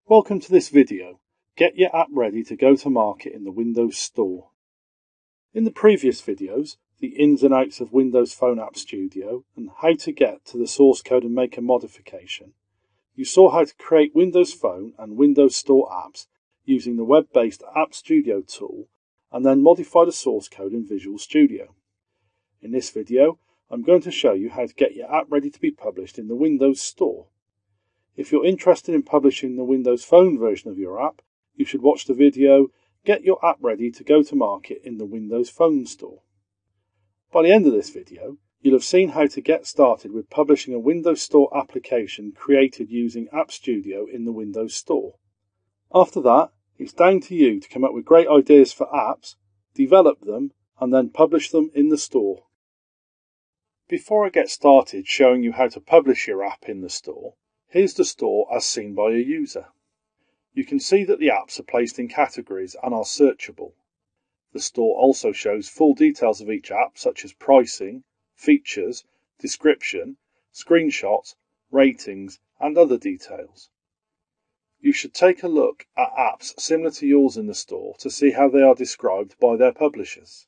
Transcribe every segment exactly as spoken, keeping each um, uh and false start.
Welcome to this video. Get your app ready to go to market in the Windows Store. In the previous videos, the ins and outs of Windows Phone App Studio and how to get to the source code and make a modification, you saw how to create Windows Phone and Windows Store apps using the web-based App Studio tool and then modify the source code in Visual Studio. In this video, I'm going to show you how to get your app ready to be published in the Windows Store. If you're interested in publishing the Windows Phone version of your app, you should watch the video Get Your App Ready to Go to Market in the Windows Phone Store. By the end of this video, you'll have seen how to get started with publishing a Windows Store application created using App Studio in the Windows Store. After that, it's down to you to come up with great ideas for apps, develop them, and then publish them in the store. Before I get started showing you how to publish your app in the store, here's the store as seen by a user. You can see that the apps are placed in categories and are searchable. The store also shows full details of each app such as pricing, features, description, screenshots, ratings and other details. You should take a look at apps similar to yours in the store to see how they are described by their publishers.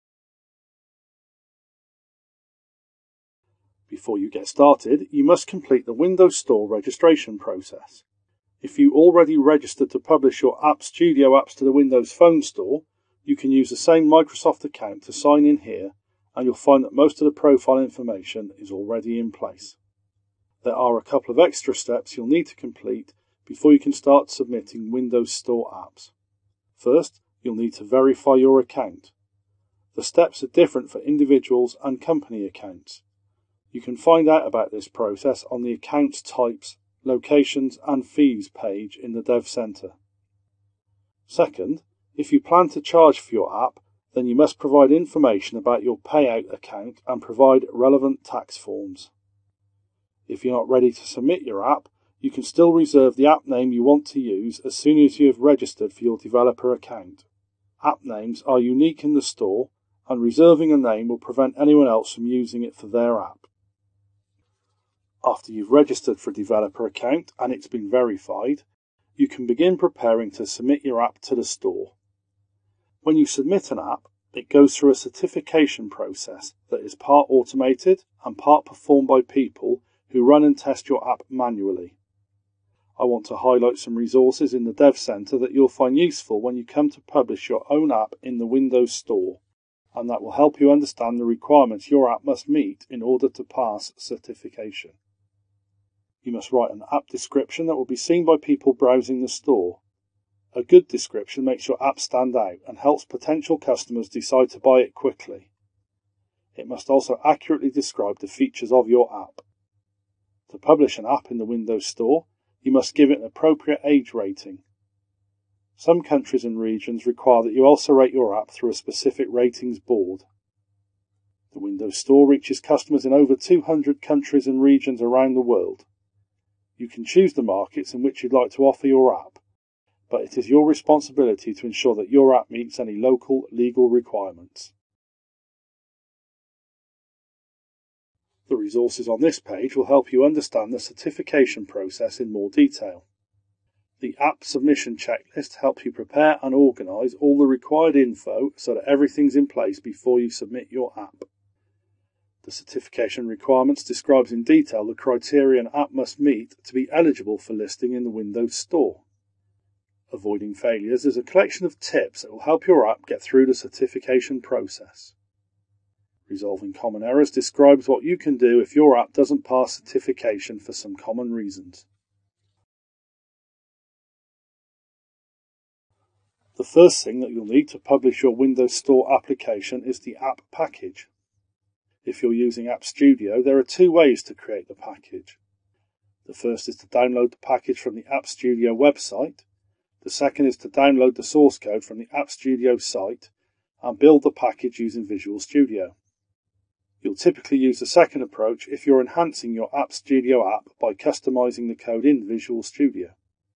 Before you get started, you must complete the Windows Store registration process. If you already registered to publish your App Studio apps to the Windows Phone Store, you can use the same Microsoft account to sign in here, and you'll find that most of the profile information is already in place. There are a couple of extra steps you'll need to complete before you can start submitting Windows Store apps. First, you'll need to verify your account. The steps are different for individuals and company accounts. You can find out about this process on the Accounts Types, Locations and Fees page in the Dev Center. Second, if you plan to charge for your app, then you must provide information about your payout account and provide relevant tax forms. If you're not ready to submit your app, you can still reserve the app name you want to use as soon as you have registered for your developer account. App names are unique in the store, and reserving a name will prevent anyone else from using it for their app. After you've registered for a developer account and it's been verified, you can begin preparing to submit your app to the store. When you submit an app, it goes through a certification process that is part automated and part performed by people who run and test your app manually. I want to highlight some resources in the Dev Center that you'll find useful when you come to publish your own app in the Windows Store, and that will help you understand the requirements your app must meet in order to pass certification. You must write an app description that will be seen by people browsing the store. A good description makes your app stand out and helps potential customers decide to buy it quickly. It must also accurately describe the features of your app. To publish an app in the Windows Store, you must give it an appropriate age rating. Some countries and regions require that you also rate your app through a specific ratings board. The Windows Store reaches customers in over two hundred countries and regions around the world. You can choose the markets in which you'd like to offer your app, but it is your responsibility to ensure that your app meets any local legal requirements. The resources on this page will help you understand the certification process in more detail. The app submission checklist helps you prepare and organise all the required info so that everything's in place before you submit your app. The certification requirements describes in detail the criteria an app must meet to be eligible for listing in the Windows Store. Avoiding failures is a collection of tips that will help your app get through the certification process. Resolving common errors describes what you can do if your app doesn't pass certification for some common reasons. The first thing that you'll need to publish your Windows Store application is the app package. If you're using App Studio, there are two ways to create the package. The first is to download the package from the App Studio website. The second is to download the source code from the App Studio site and build the package using Visual Studio. You'll typically use the second approach if you're enhancing your App Studio app by customizing the code in Visual Studio.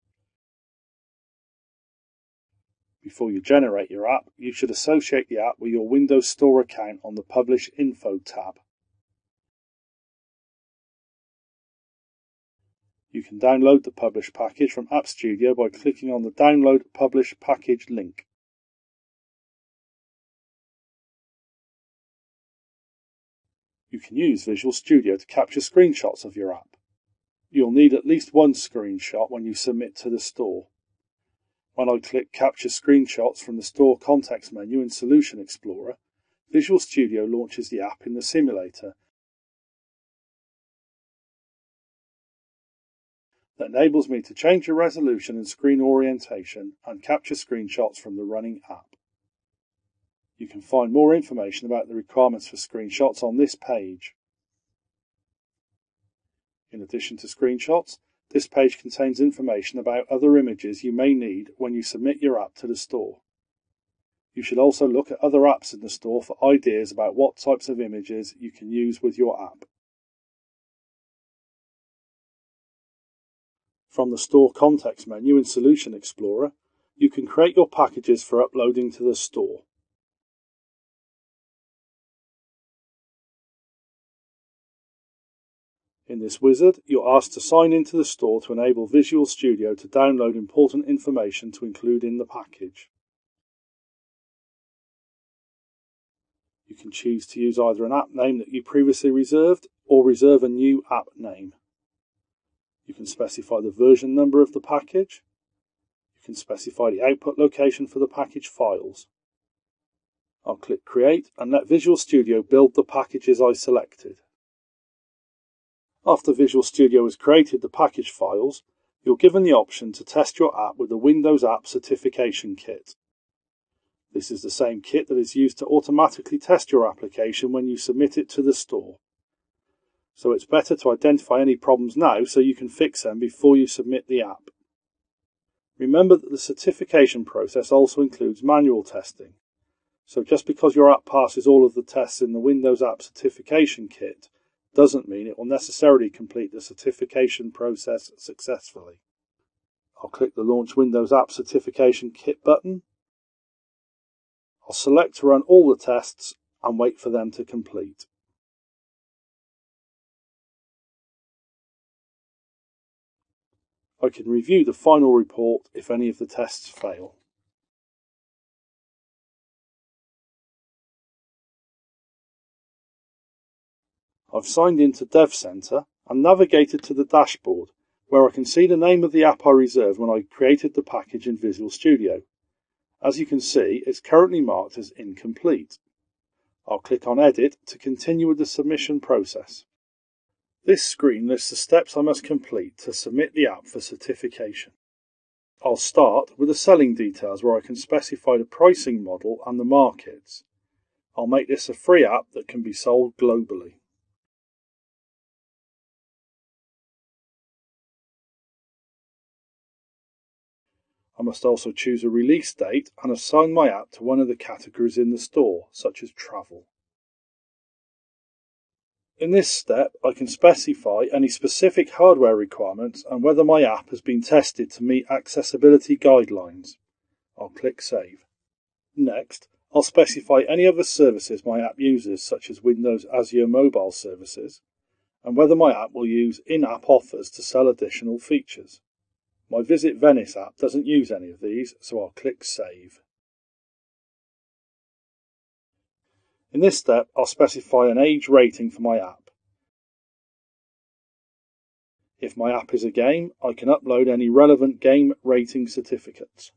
Before you generate your app, you should associate the app with your Windows Store account on the Publish Info tab. You can download the published package from App Studio by clicking on the Download Published Package link. You can use Visual Studio to capture screenshots of your app. You'll need at least one screenshot when you submit to the store. When I click Capture Screenshots from the Store context menu in Solution Explorer, Visual Studio launches the app in the simulator that enables me to change the resolution and screen orientation and capture screenshots from the running app. You can find more information about the requirements for screenshots on this page. In addition to screenshots, this page contains information about other images you may need when you submit your app to the store. You should also look at other apps in the store for ideas about what types of images you can use with your app. From the Store context menu in Solution Explorer, you can create your packages for uploading to the store. In this wizard, you're asked to sign into the store to enable Visual Studio to download important information to include in the package. You can choose to use either an app name that you previously reserved or reserve a new app name. You can specify the version number of the package. You can specify the output location for the package files. I'll click Create and let Visual Studio build the packages I selected. After Visual Studio has created the package files, you're given the option to test your app with the Windows App Certification Kit. This is the same kit that is used to automatically test your application when you submit it to the store. So it's better to identify any problems now so you can fix them before you submit the app. Remember that the certification process also includes manual testing. So just because your app passes all of the tests in the Windows App Certification Kit doesn't mean it will necessarily complete the certification process successfully. I'll click the Launch Windows App Certification Kit button. I'll select to run all the tests and wait for them to complete. I can review the final report if any of the tests fail. I've signed into Dev Center and navigated to the dashboard, where I can see the name of the app I reserved when I created the package in Visual Studio. As you can see, it's currently marked as incomplete. I'll click on Edit to continue with the submission process. This screen lists the steps I must complete to submit the app for certification. I'll start with the selling details where I can specify the pricing model and the markets. I'll make this a free app that can be sold globally. I must also choose a release date and assign my app to one of the categories in the store, such as travel. In this step, I can specify any specific hardware requirements and whether my app has been tested to meet accessibility guidelines. I'll click Save. Next, I'll specify any other services my app uses, such as Windows Azure Mobile Services, and whether my app will use in-app offers to sell additional features. My Visit Venice app doesn't use any of these, so I'll click Save. In this step, I'll specify an age rating for my app. If my app is a game, I can upload any relevant game rating certificates.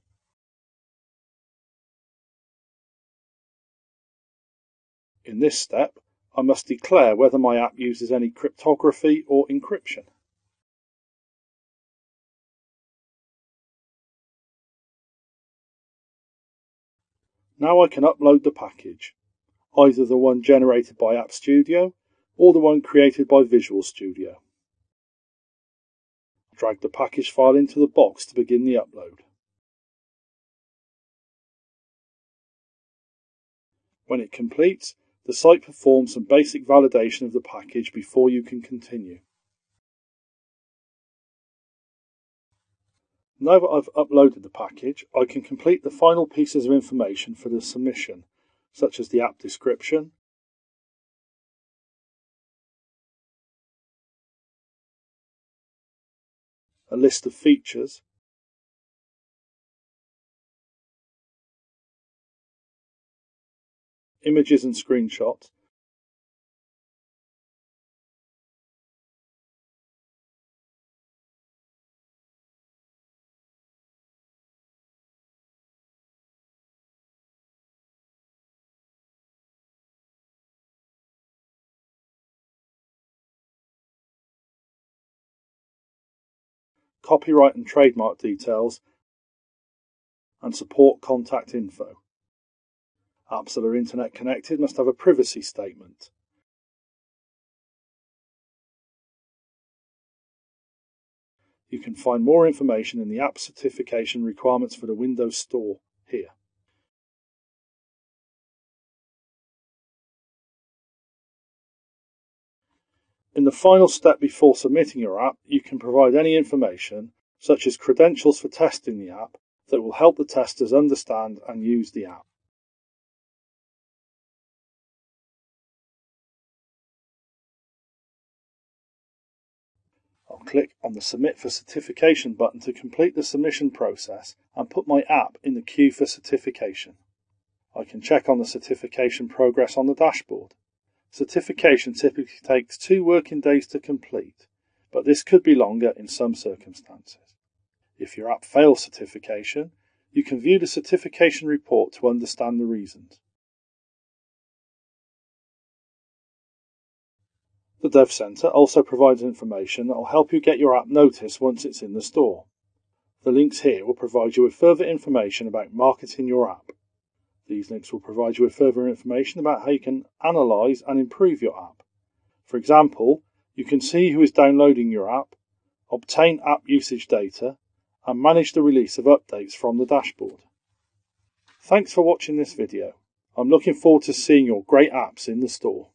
In this step, I must declare whether my app uses any cryptography or encryption. Now I can upload the package, either the one generated by App Studio or the one created by Visual Studio. Drag the package file into the box to begin the upload. When it completes, the site performs some basic validation of the package before you can continue. Now that I've uploaded the package, I can complete the final pieces of information for the submission, such as the app description, a list of features, images and screenshots, copyright and trademark details, and support contact info. Apps that are internet connected must have a privacy statement. You can find more information in the app certification requirements for the Windows Store here. In the final step before submitting your app, you can provide any information, such as credentials for testing the app, that will help the testers understand and use the app. I'll click on the Submit for Certification button to complete the submission process and put my app in the queue for certification. I can check on the certification progress on the dashboard. Certification typically takes two working days to complete, but this could be longer in some circumstances. If your app fails certification, you can view the certification report to understand the reasons. The Dev Center also provides information that will help you get your app noticed once it's in the store. The links here will provide you with further information about marketing your app. These links will provide you with further information about how you can analyze and improve your app. For example, you can see who is downloading your app, obtain app usage data, and manage the release of updates from the dashboard. Thanks for watching this video. I'm looking forward to seeing your great apps in the store.